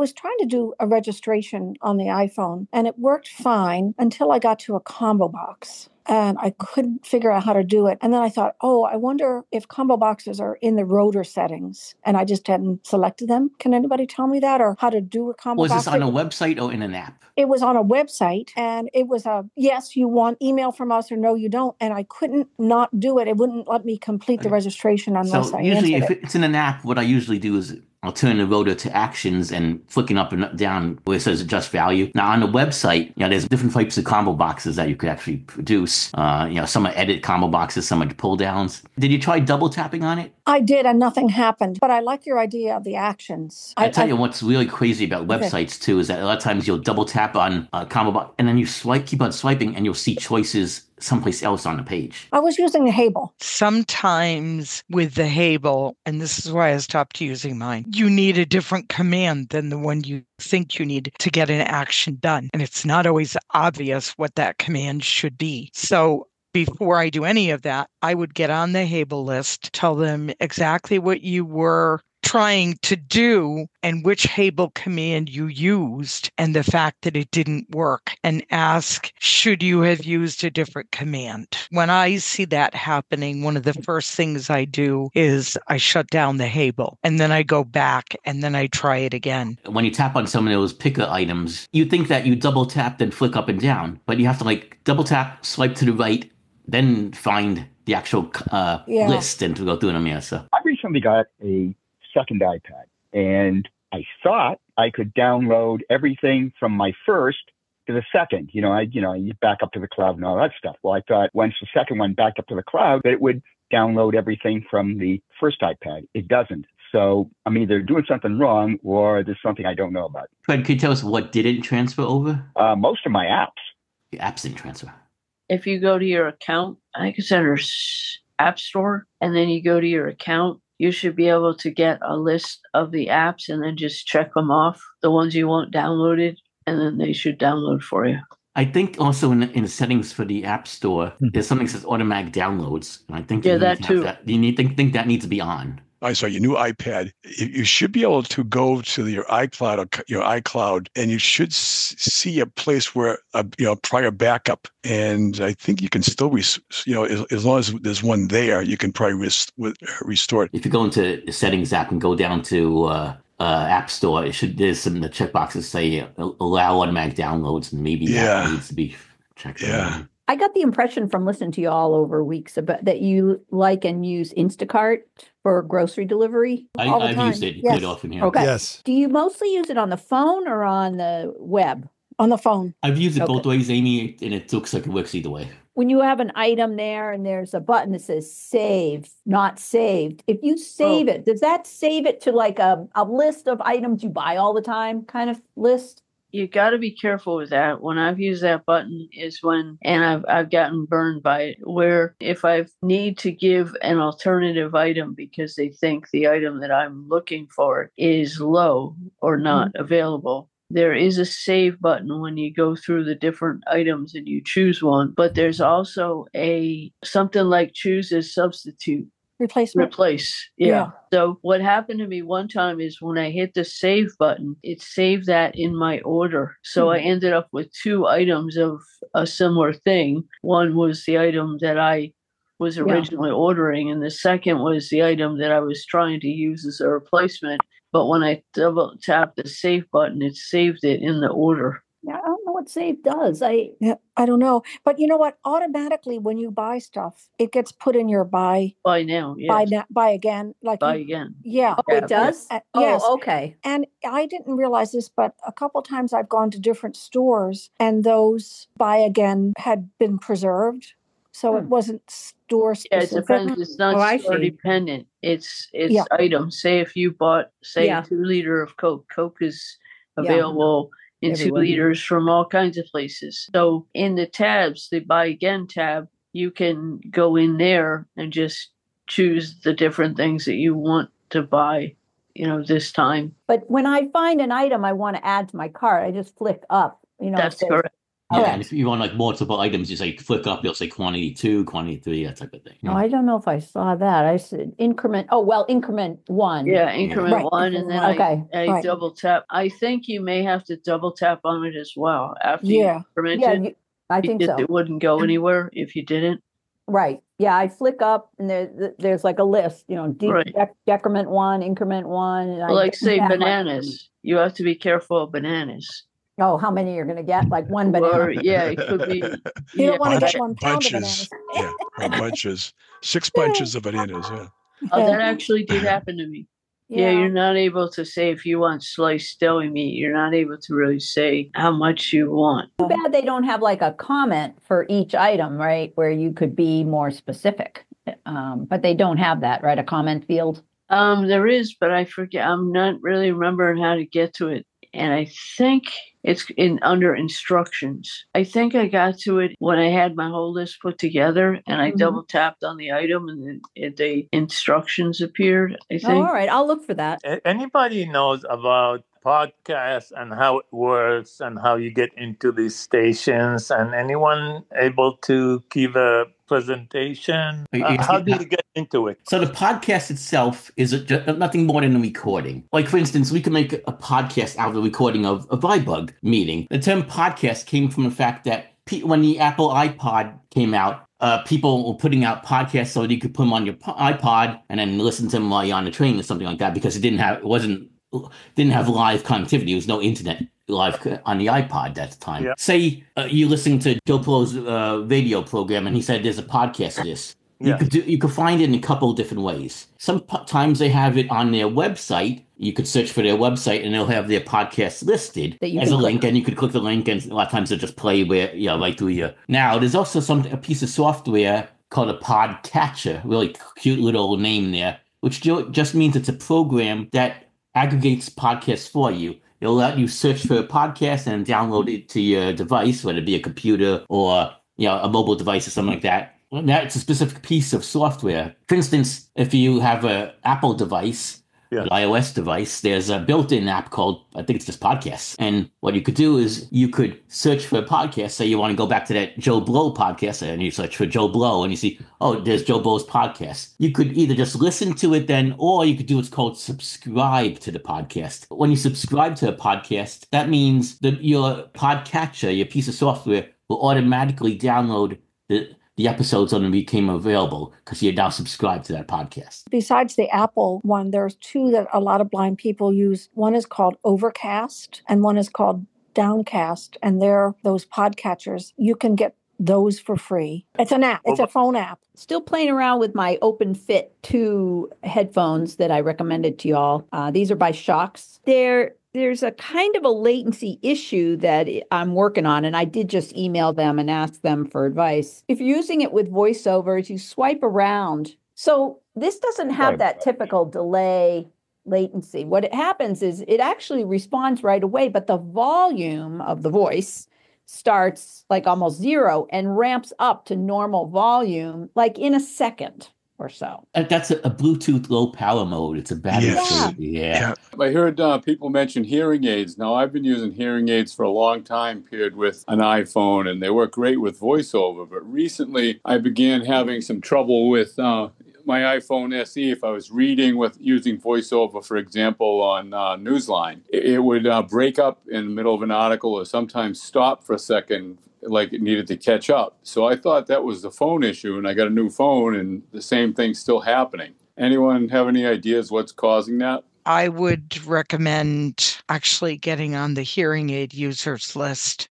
was trying to do a registration on the iPhone, and it worked fine until I got to a combo box. And I couldn't figure out how to do it. And then I thought, oh, I wonder if combo boxes are in the rotor settings. And I just hadn't selected them. Can anybody tell me that, or how to do a combo box? Was this on a website or in an app? It was on a website, and it was a, yes, you want email from us, or no, you don't. And I couldn't not do it. It wouldn't let me complete the registration unless I usually answered if it's in an app, what I usually do is I'll turn the rotor to actions and flicking up and down where it says adjust value. Now on the website, there's different types of combo boxes that you could actually produce. Some are edit combo boxes, some are pull downs. Did you try double tapping on it? I did, and nothing happened. But I like your idea of the actions. I tell you what's really crazy about websites too is that a lot of times you'll double tap on a combo box and then you keep on swiping, and you'll see choices someplace else on the page. I was using the Hable. Sometimes with the Hable, and this is why I stopped using mine, you need a different command than the one you think you need to get an action done. And it's not always obvious what that command should be. So before I do any of that, I would get on the Hable list, tell them exactly what you were trying to do and which Hable command you used and the fact that it didn't work, and ask, should you have used a different command? When I see that happening, one of the first things I do is I shut down the Hable, and then I go back and then I try it again. When you tap on some of those picker items, you think that you double tap then flick up and down, but you have to double tap, swipe to the right, then find the actual list and to go through them. So I recently got a second iPad, and I thought I could download everything from my first to the second. You back up to the cloud and all that stuff. Well, I thought once the second one backed up to the cloud that it would download everything from the first iPad. It doesn't. So I'm either doing something wrong or there's something I don't know about. Fred, could you tell us what didn't transfer over? Most of my apps. The apps didn't transfer. If you go to your account, I think it's under App Store, and then you go to your account, you should be able to get a list of the apps and then just check them off, the ones you want downloaded, and then they should download for you. I think also in the settings for the App Store, there's something that says automatic downloads. And I think that too. Think that needs to be on. I saw your new iPad. You should be able to go to your iCloud, and you should see a place where prior backup. And I think you can still, as long as there's one there, you can probably restore it. If you go into the settings app and go down to App Store, there's some the checkboxes say allow automatic downloads, and maybe that needs to be checked. Yeah. I got the impression from listening to you all over weeks that you like and use Instacart for grocery delivery all the time. I've used it quite often here. Okay. Yes. Do you mostly use it on the phone or on the web? On the phone. I've used it both ways, Amy, and it looks like it works either way. When you have an item there and there's a button that says save, not saved, if you save it, does that save it to a list of items you buy all the time kind of list? You got to be careful with that. When I've used that button is when, and I've gotten burned by it, where if I need to give an alternative item because they think the item that I'm looking for is low or not available, there is a save button when you go through the different items and you choose one, but there's also something like choose as substitute. Replace. Yeah. So what happened to me one time is when I hit the save button, it saved that in my order. So I ended up with two items of a similar thing. One was the item that I was originally ordering, and the second was the item that I was trying to use as a replacement. But when I double tapped the save button, it saved it in the order. Yeah, I don't know what save does. I don't know. But you know what? Automatically, when you buy stuff, it gets put in your buy now. Yes. Buy again. Buy again. Yeah. Oh, it does? Yes. Oh, okay. And I didn't realize this, but a couple times I've gone to different stores and those buy again had been preserved. So it wasn't store specific. Yeah, it depends. It's not store dependent. It's items. Say if you bought, 2 liter of Coke. Coke is available in 2 liters from all kinds of places. So in the tabs, the buy again tab, you can go in there and just choose the different things that you want to buy, this time. But when I find an item I want to add to my cart, I just flick up. That's correct. Yeah, Okay. and if you want like multiple items, you say flick up, you'll say quantity 2, quantity 3, that type of thing. Oh, I don't know if I saw that. I said increment. Oh, well, increment 1. Yeah, increment Right, 1, and increment then one. I Right. double tap. I think you may have to double tap on it as well after Yeah. you increment Yeah, it, I think because so. it wouldn't go anywhere if you didn't. Right. Yeah, I flick up and there's like a list, Right. decrement 1, increment 1. And Well, like I say tap my bananas, you have to be careful of bananas. Oh, how many you're going to get? Like one banana? Or yeah, it could be. You don't want to Bunch- get 1 pound of bunches. bananas. Yeah, or bunches. 6 bunches of bananas. Yeah. Oh, that actually did happen to me. Yeah, you're not able to say if you want sliced deli meat. You're not able to really say how much you want. Too bad they don't have like a comment for each item, right? Where you could be more specific. But they don't have that, right? A comment field. There is, but I forget. I'm not really remembering how to get to it. And I think it's under instructions. I think I got to it when I had my whole list put together, and I double tapped on the item, and then the instructions appeared. I Oh, think. all right. I'll look for that. Anybody knows about podcasts and how it works and how you get into these stations? And anyone able to give a presentation? How do you get into it? So the podcast itself is nothing more than a recording. Like, for instance, we can make a podcast out of the recording of a Vibug meeting. The term podcast came from the fact that when the Apple iPod came out, people were putting out podcasts so that you could put them on your iPod and then listen to them while you're on the train or something like that, because it didn't have live connectivity. There was no internet live on the iPod at the time. Yeah. Say you listening to Joe Blow's radio program, and he said there's a podcast of this. Yeah. You could find it in a couple of different ways. Sometimes they have it on their website. You could search for their website, and they'll have their podcast listed That you as can a click link, and you could click the link, and a lot of times they'll just play right through you. Now, there's also a piece of software called a podcatcher, really cute little name there, which just means it's a program that aggregates podcasts for you. It'll let you search for a podcast and download it to your device, whether it be a computer or a mobile device or something like that. That's a specific piece of software. For instance, if you have an Apple device, an iOS device, there's a built-in app called, I think it's just Podcasts. And what you could do is you could search for a podcast. Say you want to go back to that Joe Blow podcast, and you search for Joe Blow, and you see, oh, there's Joe Blow's podcast. You could either just listen to it then, or you could do what's called subscribe to the podcast. When you subscribe to a podcast, that means that your podcatcher, your piece of software, will automatically download the episodes when they became available because you're now subscribed to that podcast. Besides the Apple one, there's 2 that a lot of blind people use. One is called Overcast and one is called Downcast. And they're those podcatchers. You can get those for free. It's an app. It's a phone app. Still playing around with my OpenFit 2 headphones that I recommended to y'all. These are by Shocks. There's a kind of a latency issue that I'm working on, and I did just email them and ask them for advice. If you're using it with voiceovers, you swipe around. So this doesn't have that typical delay latency. What happens is it actually responds right away, but the volume of the voice starts like almost 0 and ramps up to normal volume like in a second or so. That's a Bluetooth low power mode. It's a battery. Yes. Yeah. I heard people mention hearing aids. Now, I've been using hearing aids for a long time paired with an iPhone, and they work great with voiceover. But recently, I began having some trouble with my iPhone SE. If I was reading with using voiceover, for example, on Newsline, it would break up in the middle of an article or sometimes stop for a second like it needed to catch up. So I thought that was the phone issue, and I got a new phone, and the same thing's still happening. Anyone have any ideas what's causing that? I would recommend actually getting on the hearing aid users list